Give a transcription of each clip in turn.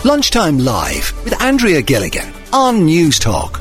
Lunchtime Live with Andrea Gilligan on News Talk.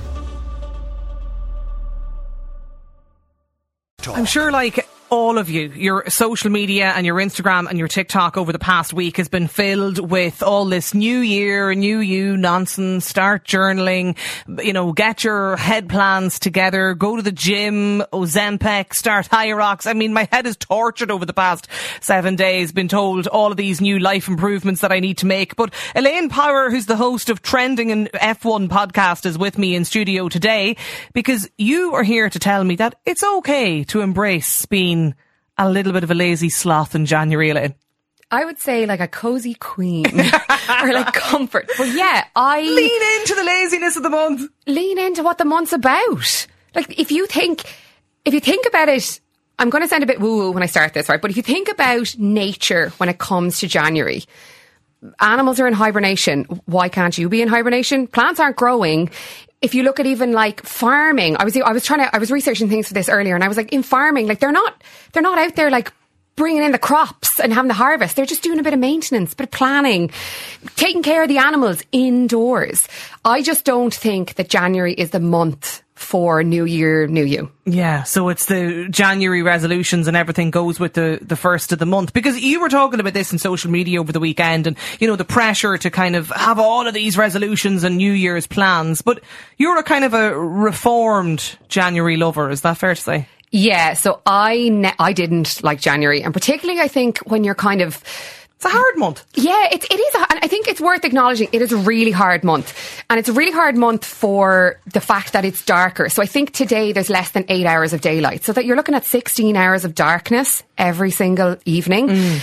I'm sure, like all of you, your social media and your Instagram and your TikTok over the past week has been filled with all this new year, new you nonsense. Start journaling, get your head plans together, go to the gym, Ozempic, start higher rocks. I mean, my head is tortured over the past 7 days, been told all of these new life improvements that I need to make. But Elaine Power, who's the host of Trending in F1 podcast, is with me in studio today because you are here to tell me that it's okay to embrace being a little bit of a lazy sloth in January, Elaine. I would say like a cozy queen or like comfort. But yeah, lean into the laziness of the month. Lean into what the month's about. Like if you think about it, I'm going to sound a bit woo-woo when I start this, right? But if you think about nature when it comes to January, animals are in hibernation. Why can't you be in hibernation? Plants aren't growing. If you look at even like farming, I was researching things for this earlier, and I was like, in farming, like they're not out there like bringing in the crops and having the harvest. They're just doing a bit of maintenance, a bit of planning, taking care of the animals indoors. I just don't think that January is the month for New Year, New You. Yeah, so it's the January resolutions and everything goes with the first of the month. Because you were talking about this in social media over the weekend and, the pressure to kind of have all of these resolutions and New Year's plans. But you're a kind of a reformed January lover, is that fair to say? Yeah, so I didn't like January. And particularly, I think, when you're kind of... It's a hard month. Yeah, it is. And I think it's worth acknowledging it is a really hard month. And it's a really hard month for the fact that it's darker. So I think today there's less than 8 hours of daylight. So that you're looking at 16 hours of darkness every single evening.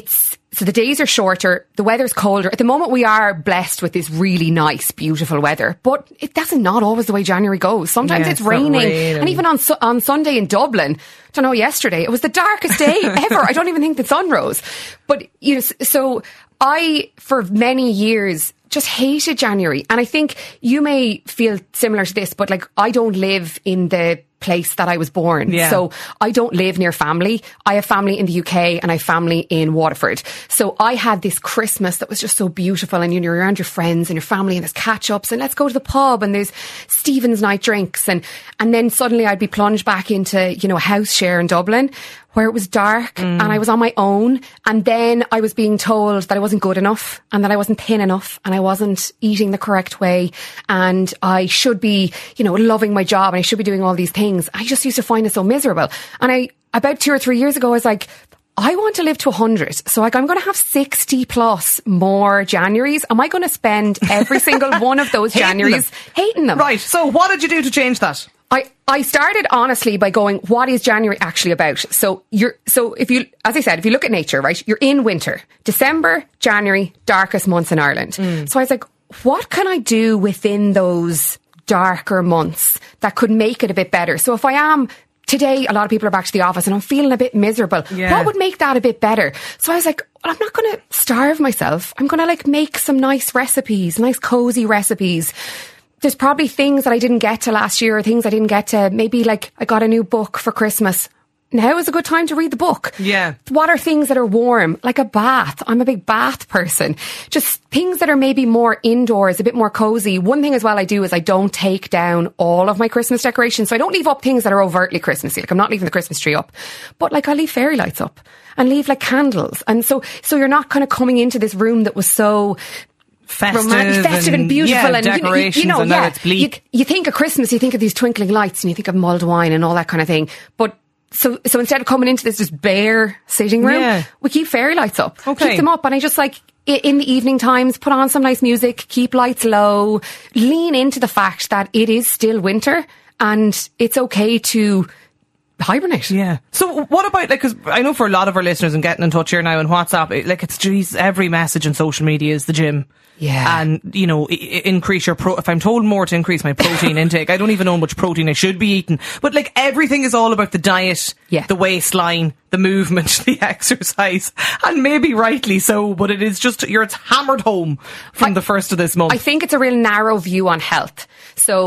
So the days are shorter, the weather's colder. At the moment we are blessed with this really nice, beautiful weather, but that's not always the way January goes. Sometimes it's raining. And even on Sunday in Dublin, I don't know, yesterday, it was the darkest day ever. I don't even think the sun rose. But, so I, for many years, just hated January. And I think you may feel similar to this, but like I don't live in the place that I was born. Yeah. So I don't live near family. I have family in the UK and I have family in Waterford. So I had this Christmas that was just so beautiful, and you're around your friends and your family and there's catch-ups and let's go to the pub and there's Stephen's night drinks and then suddenly I'd be plunged back into, a house share in Dublin where it was dark and I was on my own, and then I was being told that I wasn't good enough and that I wasn't thin enough and I wasn't eating the correct way and I should be, loving my job and I should be doing all these things. I just used to find it so miserable. And about 2 or 3 years ago, I was like, I want to live to 100. So like, I'm going to have 60 plus more Januaries. Am I going to spend every single one of those Januaries hating them? Right. So what did you do to change that? I started honestly by going, what is January actually about? So if you, as I said, if you look at nature, right, you're in winter. December, January, darkest months in Ireland. So I was like, what can I do within those darker months that could make it a bit better? So if I am... Today, a lot of people are back to the office and I'm feeling a bit miserable. Yeah. What would make that a bit better? So I was like, well, I'm not going to starve myself. I'm going to make some nice recipes, nice cozy recipes. There's probably things that I didn't get to last year or things I didn't get to. Maybe I got a new book for Christmas. Now is a good time to read the book. Yeah. What are things that are warm? Like a bath. I'm a big bath person. Just things that are maybe more indoors, a bit more cozy. One thing as well I do is I don't take down all of my Christmas decorations. So I don't leave up things that are overtly Christmassy. I'm not leaving the Christmas tree up. But I leave fairy lights up and leave candles. And so you're not kind of coming into this room that was so... festive and beautiful, and decorations, and now it's bleak. You think of Christmas, you think of these twinkling lights, and you think of mulled wine and all that kind of thing. But so instead of coming into this just bare sitting room, we keep fairy lights up. Okay. Keep them up, and I just in the evening times, put on some nice music, keep lights low, lean into the fact that it is still winter and it's okay to hibernate. Yeah. So what about, because I know for a lot of our listeners and getting in touch here now on WhatsApp, it's every message on social media is the gym. Yeah. And, increase your if I'm told more to increase my protein intake, I don't even know how much protein I should be eating. But everything is all about the diet, the waistline, the movement, the exercise. And maybe rightly so, but it is just, it's hammered home from the first of this month. I think it's a real narrow view on health. So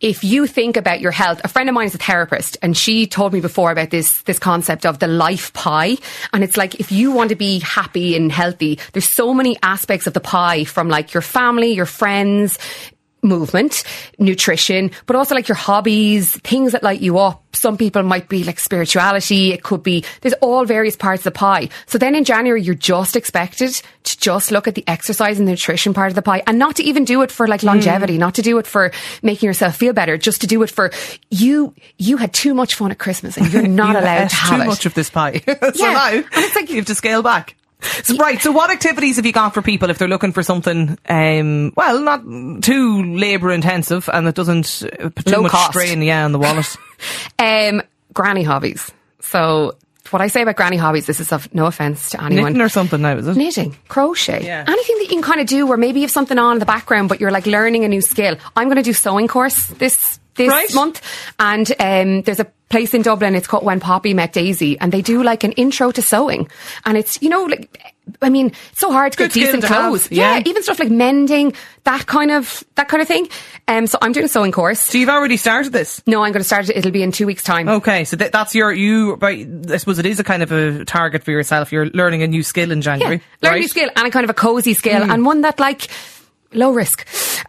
if you think about your health, a friend of mine is a therapist, and she told me before about this concept of the life pie. And it's like, if you want to be happy and healthy, there's so many aspects of the pie, from like your family, your friends, movement, nutrition, but also like your hobbies, things that light you up. Some people might be like spirituality. It could be, there's all various parts of the pie. So then in January, you're just expected to just look at the exercise and the nutrition part of the pie, and not to even do it for like longevity, not to do it for making yourself feel better, just to do it for you had too much fun at Christmas and you're not allowed to have too much of this pie. So Yeah. now it's like, you have to scale back. So, right, so what activities have you got for people if they're looking for something, well, not too labour intensive and that doesn't put too Low much cost. strain, on the wallet? Granny hobbies. So what I say about granny hobbies, this is of no offence to anyone. Knitting or something now, is it? Knitting, crochet, Yeah. anything that you can kind of do where maybe you have something on in the background, but you're like learning a new skill. I'm going to do sewing course this Right. month, and there's a place in Dublin, it's called When Poppy Met Daisy, and they do like an intro to sewing, and it's, like, I mean, it's so hard to Good get skill decent to have, clothes. yeah. Even stuff like mending, that kind of thing. So I'm doing a sewing course. So you've already started this? No, I'm going to start it. It'll be in 2 weeks' time. Okay, so that's I suppose it is a kind of a target for yourself. You're learning a new skill in January. Learn a right? new skill, and a kind of a cozy skill, and one that like low risk.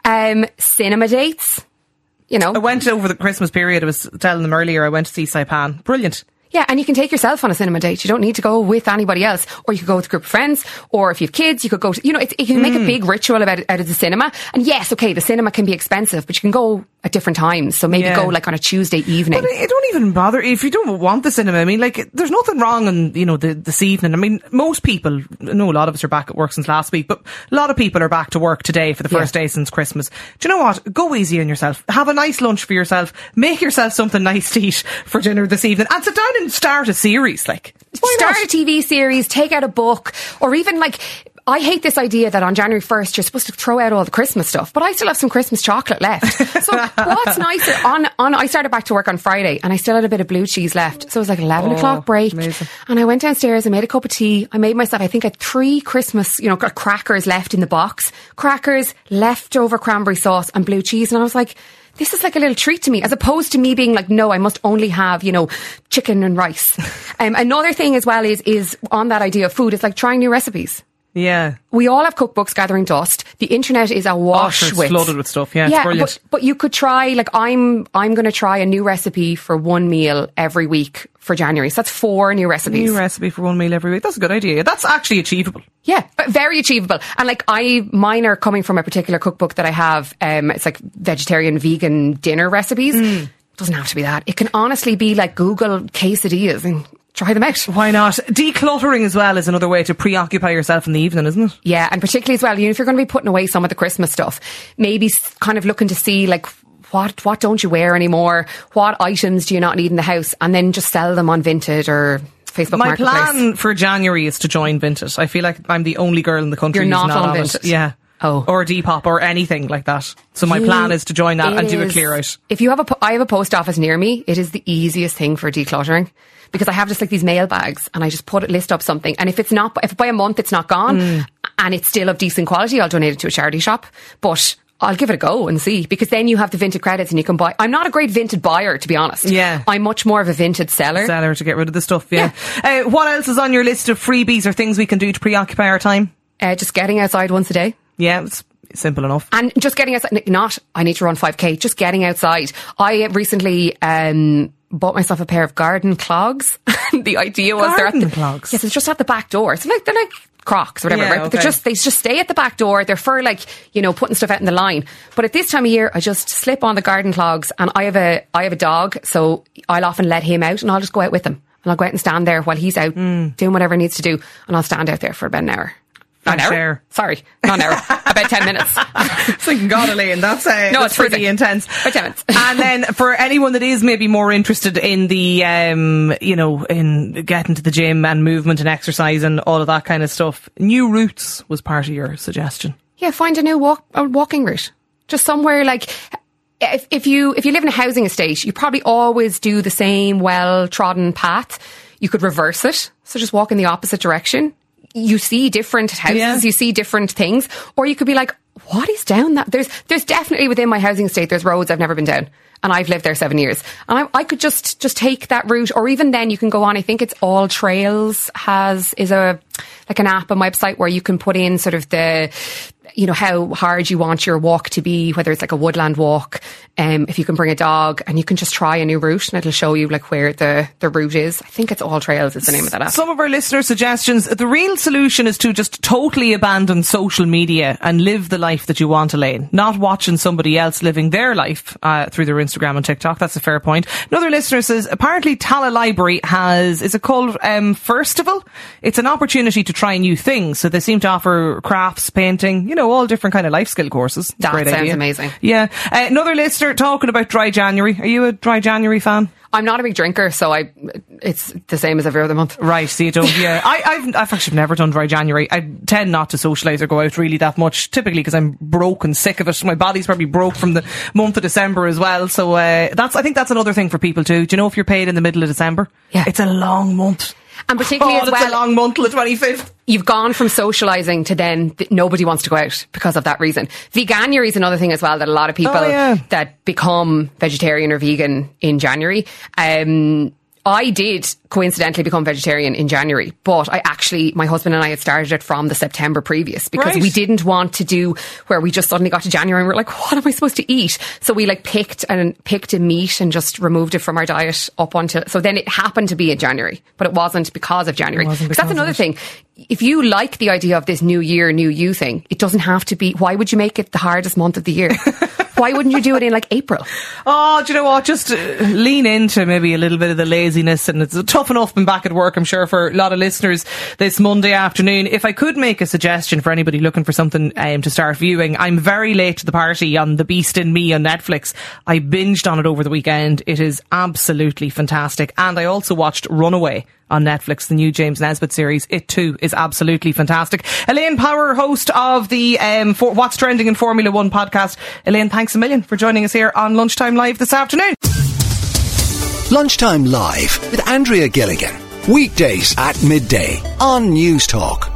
Cinema dates. I went over the Christmas period. I was telling them earlier, I went to see Saipan. Brilliant. Yeah, and you can take yourself on a cinema date. You don't need to go with anybody else. Or you could go with a group of friends. Or if you have kids, you could go to, you can make a big ritual out of the cinema. And yes, okay, the cinema can be expensive, but you can go at different times. So maybe go like on a Tuesday evening. But it don't even bother if you don't want the cinema. I mean, like, there's nothing wrong in, this evening. I mean, most people, I know a lot of us are back at work since last week, but a lot of people are back to work today for the first day since Christmas. Do you know what? Go easy on yourself. Have a nice lunch for yourself. Make yourself something nice to eat for dinner this evening, and sit down and start a series. Like, start a TV series, take out a book, or even like, I hate this idea that on January 1st you're supposed to throw out all the Christmas stuff, but I still have some Christmas chocolate left. So what's nicer, I started back to work on Friday and I still had a bit of blue cheese left. So it was like 11 o'clock break. Amazing. And I went downstairs, I made a cup of tea. I made myself, I think I had 3 Christmas, crackers left in the box. Crackers, leftover cranberry sauce and blue cheese. And I was like, this is like a little treat to me, as opposed to me being like, no, I must only have, chicken and rice. Another thing as well is on that idea of food, is like trying new recipes. yeah. We all have cookbooks gathering dust. The internet is awash It's with flooded with stuff. Yeah, it's brilliant. but you could try, like, I'm going to try a new recipe for one meal every week for January. So that's 4 new recipes. New recipe for one meal every week. That's a good idea. That's actually achievable. Yeah, but very achievable. And like, mine are coming from a particular cookbook that I have. It's like vegetarian, vegan dinner recipes. It doesn't have to be that. It can honestly be like Google quesadillas and try them out. Why not? Decluttering as well is another way to preoccupy yourself in the evening, isn't it? Yeah, and particularly as well, if you're going to be putting away some of the Christmas stuff, maybe kind of looking to see like, what don't you wear anymore? What items do you not need in the house? And then just sell them on Vinted or Facebook My Marketplace. plan for January is to join Vinted. I feel like I'm the only girl in the country You're who's not not on it. Vinted? Yeah. Oh. Or Depop or anything like that. So my plan is to join that and do a clear out. If you have I have a post office near me, it is the easiest thing for decluttering, because I have just like these mail bags and I just list up something, and if by a month it's not gone and it's still of decent quality, I'll donate it to a charity shop. But I'll give it a go and see, because then you have the Vinted credits and you can buy. I'm not a great Vinted buyer, to be honest. Yeah. I'm much more of a Vinted seller. Seller to get rid of the stuff, yeah. What else is on your list of freebies or things we can do to preoccupy our time? Just getting outside once a day. Yeah, it's simple enough. And just getting outside, not I need to run 5k, just getting outside. I recently bought myself a pair of garden clogs. The idea was Garden clogs? Yes, it's just at the back door. So they're like Crocs or whatever, Yeah, right? But okay. they just stay at the back door. They're for like, putting stuff out in the line. But at this time of year, I just slip on the garden clogs, and I have a dog, so I'll often let him out and I'll just go out with him. And I'll go out and stand there while he's out doing whatever he needs to do, and I'll stand out there for about an hour. An hour? Share. Sorry, not an hour. About 10 minutes. It's like, God, Elaine, that's it's pretty freezing. intense. About 10 minutes. And then for anyone that is maybe more interested in the, in getting to the gym and movement and exercise and all of that kind of stuff, New Routes was part of your suggestion. Yeah, find a new walking route. Just somewhere like, if you live in a housing estate, you probably always do the same well-trodden path. You could reverse it. So just walk in the opposite direction. You see different houses, you see different things. Or you could be like, what is down that? There's definitely within my housing estate, there's roads I've never been down. And I've lived there 7 years. And I could just take that route. Or even then you can go on, I think it's All Trails is an app and website where you can put in sort of how hard you want your walk to be, whether it's like a woodland walk, if you can bring a dog, and you can just try a new route and it'll show you like where the route is. I think it's All Trails is the name of that app. Some of our listener suggestions, the real solution is to just totally abandon social media and live the life that you want, Elaine, not watching somebody else living their life through their Instagram and TikTok. That's a fair point. Another listener says, apparently Tala Library is it called Firstival? It's an opportunity to try new things. So they seem to offer crafts, painting, all different kind of life skill courses. That Great sounds idea. amazing. Yeah. Another listener talking about dry January. Are you a dry January fan? I'm not a big drinker, so it's the same as every other month. Right, so you don't, yeah. I've actually never done dry January. I tend not to socialise or go out really that much, typically because I'm broke and sick of it. My body's probably broke from the month of December as well. So I think that's another thing for people too. Do you know if you're paid in the middle of December? Yeah. It's a long month. And particularly as well, it's a long month till the 25th. You've gone from socialising to then nobody wants to go out because of that reason. Veganuary is another thing as well that a lot of people that become vegetarian or vegan in January. I did coincidentally become vegetarian in January, but my husband and I had started it from the September previous because we didn't want to do where we just suddenly got to January and we're like, what am I supposed to eat? So we picked a meat and just removed it from our diet up until, so then it happened to be in January, but it wasn't because of January. Because that's another thing. If you like the idea of this new year, new you thing, it doesn't have to be, why would you make it the hardest month of the year? Why wouldn't you do it in April? Oh, do you know what? Just lean into maybe a little bit of the laziness, and it's tough enough being back at work, I'm sure, for a lot of listeners this Monday afternoon. If I could make a suggestion for anybody looking for something to start viewing, I'm very late to the party on The Beast in Me on Netflix. I binged on it over the weekend. It is absolutely fantastic. And I also watched Runaway on Netflix, the new James Nesbitt series. It too is absolutely fantastic. Elaine Power, host of the What's Trending in Formula One podcast. Elaine, thanks a million for joining us here on Lunchtime Live this afternoon. Lunchtime Live with Andrea Gilligan. Weekdays at midday on News Talk.